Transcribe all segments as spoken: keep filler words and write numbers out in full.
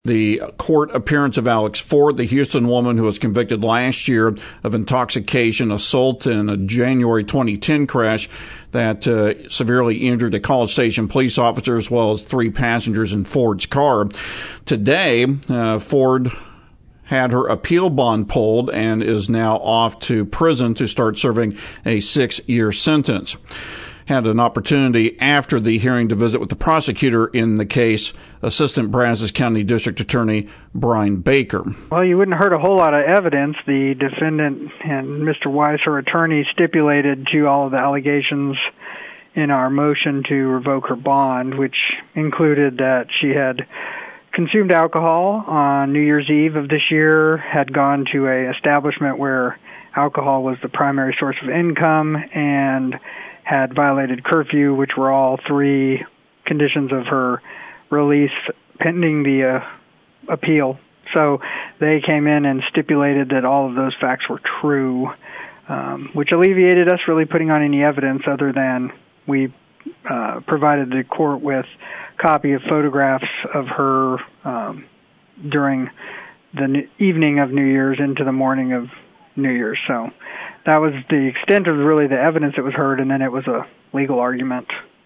The court appearance of Alex Ford, the Houston woman who was convicted last year of intoxication assault in a January twenty ten crash that uh, severely injured a College Station police officer as well as three passengers in Ford's car. Today, uh, Ford had her appeal bond pulled and is now off to prison to start serving a six-year sentence. Had an opportunity after the hearing to visit with the prosecutor in the case, Assistant Brazos County District Attorney Brian Baker. Well, you wouldn't hurt a whole lot of evidence. The defendant and Mister Weiss, her attorney, stipulated to all of the allegations in our motion to revoke her bond, which included that she had consumed alcohol on New Year's Eve of this year, had gone to a establishment where alcohol was the primary source of income, and had violated curfew, which were all three conditions of her release pending the uh, appeal. So they came in and stipulated that all of those facts were true, um, which alleviated us really putting on any evidence other than we uh, provided the court with a copy of photographs of her um, during the n- evening of New Year's into the morning of New Year's. So that was the extent of really the evidence that was heard, and then it was a legal argument.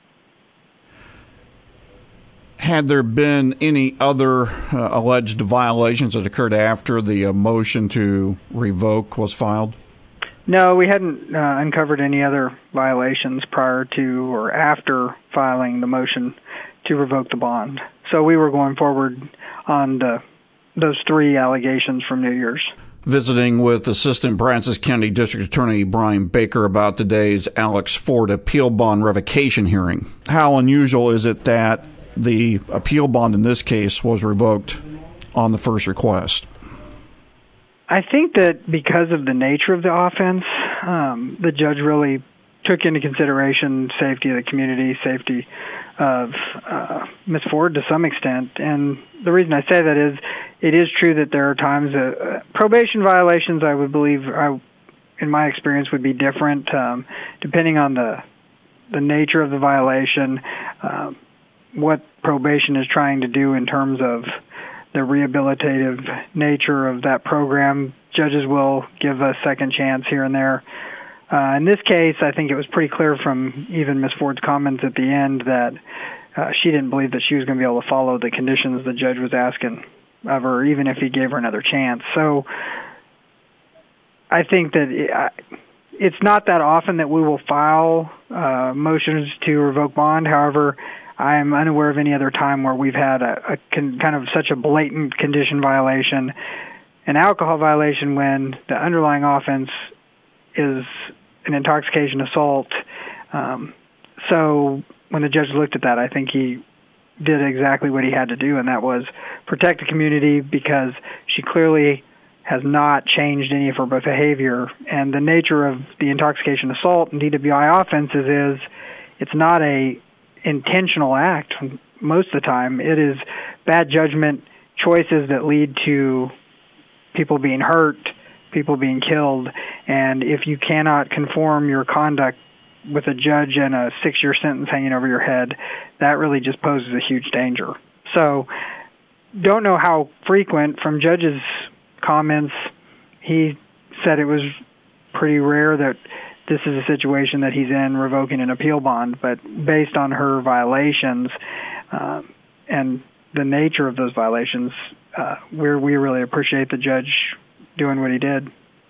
Had there been any other uh, alleged violations that occurred after the uh, motion to revoke was filed? No, we hadn't uh, uncovered any other violations prior to or after filing the motion to revoke the bond. So we were going forward on the, those three allegations from New Year's. Visiting with Assistant Brazos County District Attorney Brian Baker about today's Alex Ford appeal bond revocation hearing. How unusual is it that the appeal bond in this case was revoked on the first request? I think that because of the nature of the offense, um, the judge really took into consideration safety of the community, safety of uh, Miz Ford to some extent. And the reason I say that is it is true that there are times that uh, probation violations, I would believe, I, in my experience, would be different um, depending on the the nature of the violation, uh, what probation is trying to do in terms of the rehabilitative nature of that program. Judges will give a second chance here and there. Uh, in this case, I think it was pretty clear from even Miz Ford's comments at the end that uh, she didn't believe that she was going to be able to follow the conditions the judge was asking of her, even if he gave her another chance. So I think that it, uh, it's not that often that we will file uh, motions to revoke bond. However, I am unaware of any other time where we've had a, a con, kind of such a blatant condition violation, an alcohol violation, when the underlying offense is an intoxication assault. Um, so when the judge looked at that, I think he did exactly what he had to do, and that was protect the community, because she clearly has not changed any of her behavior. And the nature of the intoxication assault and D W I offenses is it's not a intentional act most of the time. It is bad judgment choices that lead to people being hurt, people being killed, and if you cannot conform your conduct with a judge and a six-year sentence hanging over your head, that really just poses a huge danger. So don't know how frequent. From judge's comments, he said it was pretty rare that this is a situation that he's in revoking an appeal bond, but based on her violations uh, and the nature of those violations, uh, we're, we really appreciate the judge doing what he did.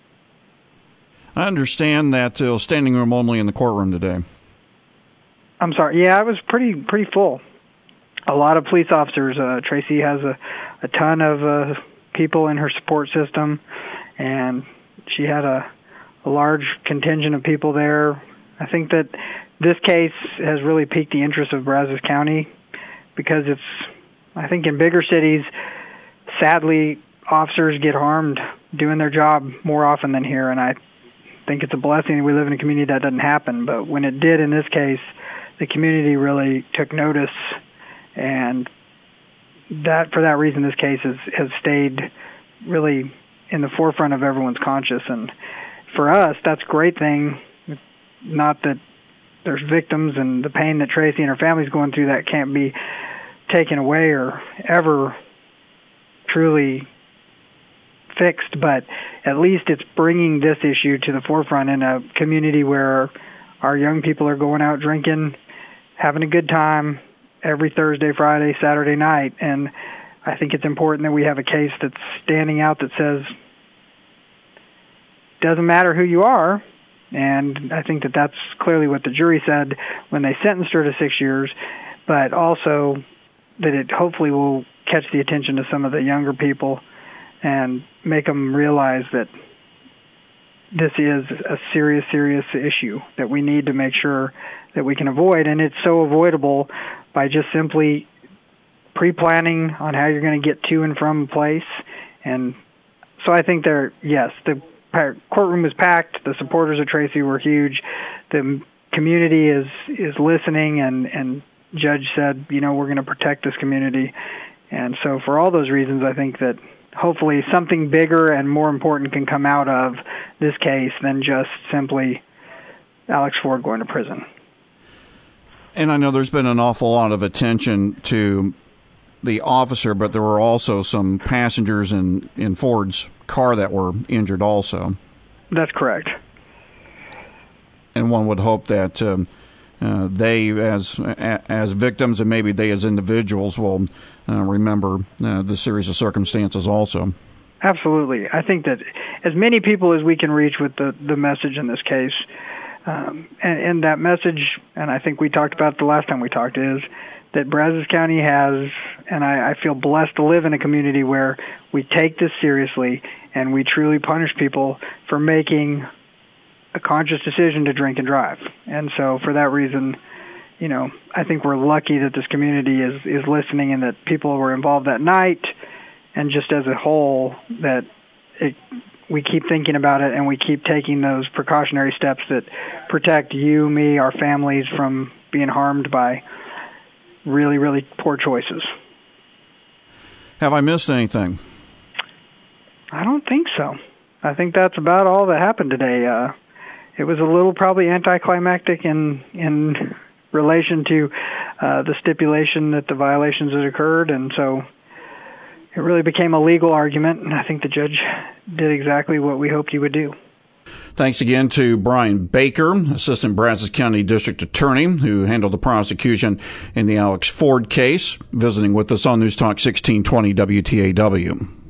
I understand that uh, standing room only in the courtroom today. I'm sorry. Yeah, it was pretty pretty full. A lot of police officers. Uh, Tracy has a, a ton of uh, people in her support system, and she had a, a large contingent of people there. I think that this case has really piqued the interest of Brazos County, because it's, I think in bigger cities, sadly, officers get harmed doing their job more often than here, and I think it's a blessing that we live in a community that doesn't happen. But when it did in this case, the community really took notice, and that for that reason, this case has, has stayed really in the forefront of everyone's conscience. And for us, that's a great thing. Not that there's victims, and the pain that Tracy and her family's going through, that can't be taken away or ever truly fixed, but at least it's bringing this issue to the forefront in a community where our young people are going out drinking, having a good time every Thursday, Friday, Saturday night. And I think it's important that we have a case that's standing out that says, doesn't matter who you are. And I think that that's clearly what the jury said when they sentenced her to six years, but also that it hopefully will catch the attention of some of the younger people and make them realize that this is a serious, serious issue that we need to make sure that we can avoid. And it's so avoidable by just simply pre-planning on how you're going to get to and from a place. And so I think there, yes, the courtroom was packed. The supporters of Tracy were huge. The community is, is listening, and, and judge said, you know, we're going to protect this community. And so for all those reasons, I think that hopefully something bigger and more important can come out of this case than just simply Alex Ford going to prison. And I know there's been an awful lot of attention to the officer, but there were also some passengers in, in Ford's car that were injured also. That's correct. And one would hope that um, uh, they, as as victims, and maybe they as individuals, will uh, remember uh, the series of circumstances also. Absolutely. I think that as many people as we can reach with the, the message in this case, um, and, and that message, and I think we talked about it the last time we talked, is that Brazos County has, and I, I feel blessed to live in a community where we take this seriously and we truly punish people for making a conscious decision to drink and drive. And so for that reason, you know, I think we're lucky that this community is, is listening and that people were involved that night, and just as a whole, that it, we keep thinking about it and we keep taking those precautionary steps that protect you, me, our families from being harmed by really, really poor choices. Have I missed anything? I don't think so. I think that's about all that happened today. Uh, it was a little probably anticlimactic in in relation to uh, the stipulation that the violations had occurred, and so it really became a legal argument, and I think the judge did exactly what we hoped he would do. Thanks again to Brian Baker, Assistant Brazos County District Attorney, who handled the prosecution in the Alex Ford case, visiting with us on News Talk sixteen twenty W T A W.